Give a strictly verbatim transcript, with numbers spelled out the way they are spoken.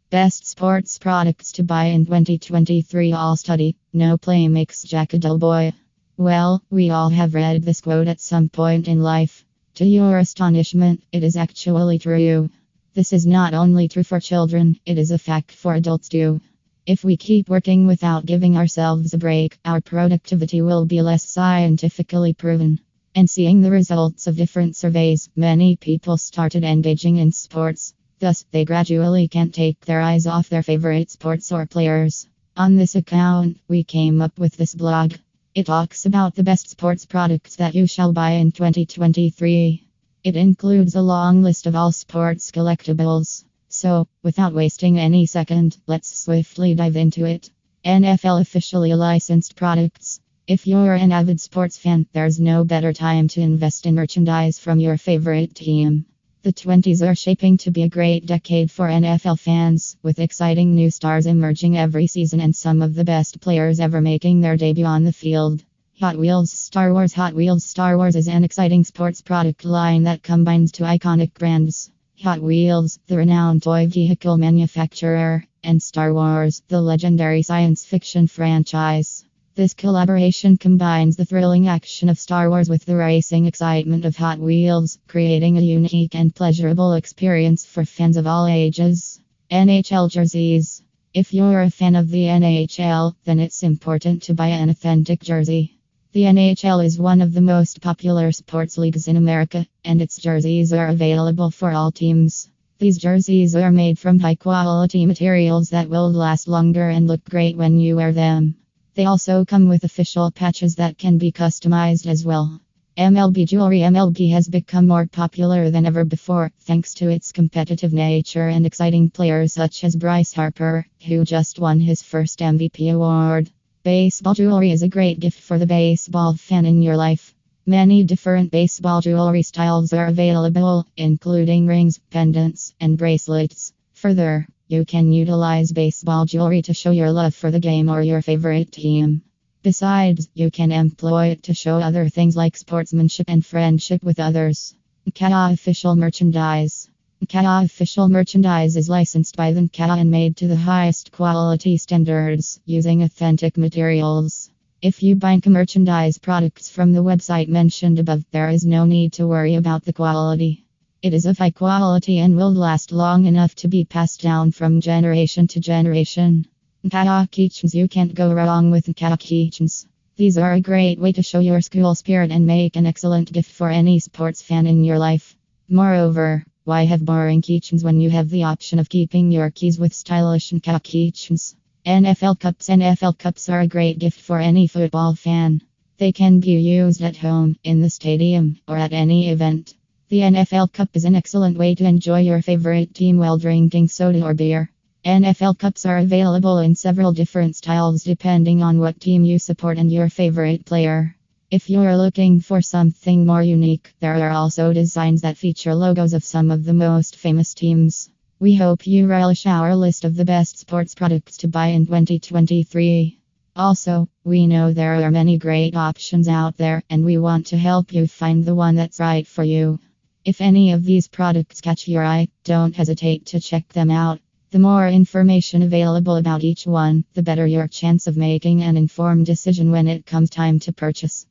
Best sports products to buy in twenty twenty-three. All study, no play makes Jack a dull boy. Well, we all have read this quote at some point in life. To your astonishment, it is actually true. This is not only true for children, it is a fact for adults too. If we keep working without giving ourselves a break, our productivity will be less scientifically proven. And seeing the results of different surveys, many people started engaging in sports. Thus, they gradually can't take their eyes off their favorite sports or players. On this account, we came up with this blog. It talks about the best sports products that you shall buy in twenty twenty-three. It includes a long list of all sports collectibles. So, without wasting any second, let's swiftly dive into it. N F L officially licensed products. If you're an avid sports fan, there's no better time to invest in merchandise from your favorite team. The twenties are shaping to be a great decade for N F L fans, with exciting new stars emerging every season and some of the best players ever making their debut on the field. Hot Wheels Star Wars Hot Wheels Star Wars is an exciting sports product line that combines two iconic brands. Hot Wheels, the renowned toy vehicle manufacturer, and Star Wars, the legendary science fiction franchise. This collaboration combines the thrilling action of Star Wars with the racing excitement of Hot Wheels, creating a unique and pleasurable experience for fans of all ages. N H L jerseys. If you're a fan of the N H L, then it's important to buy an authentic jersey. The N H L is one of the most popular sports leagues in America, and its jerseys are available for all teams. These jerseys are made from high-quality materials that will last longer and look great when you wear them. They also come with official patches that can be customized as well. M L B jewelry. M L B has become more popular than ever before, thanks to its competitive nature and exciting players such as Bryce Harper, who just won his first M V P award. Baseball jewelry is a great gift for the baseball fan in your life. Many different baseball jewelry styles are available, including rings, pendants, and bracelets. Further, you can utilize baseball jewelry to show your love for the game or your favorite team. Besides, you can employ it to show other things like sportsmanship and friendship with others. Kaya Official Merchandise. Kaya Official Merchandise is licensed by the Kaya and made to the highest quality standards, using authentic materials. If you buy merchandise products from the website mentioned above, there is no need to worry about the quality. It is of high quality and will last long enough to be passed down from generation to generation. Kaya keychains. You can't go wrong with Kaya keychains. These are a great way to show your school spirit and make an excellent gift for any sports fan in your life. Moreover, why have boring keychains when you have the option of keeping your keys with stylish Kaya keychains? N F L Cups. N F L Cups are a great gift for any football fan. They can be used at home, in the stadium, or at any event. The N F L Cup is an excellent way to enjoy your favorite team while drinking soda or beer. N F L Cups are available in several different styles depending on what team you support and your favorite player. If you're looking for something more unique, there are also designs that feature logos of some of the most famous teams. We hope you relish our list of the best sports products to buy in twenty twenty-three. Also, we know there are many great options out there, and we want to help you find the one that's right for you. If any of these products catch your eye, don't hesitate to check them out. The more information available about each one, the better your chance of making an informed decision when it comes time to purchase.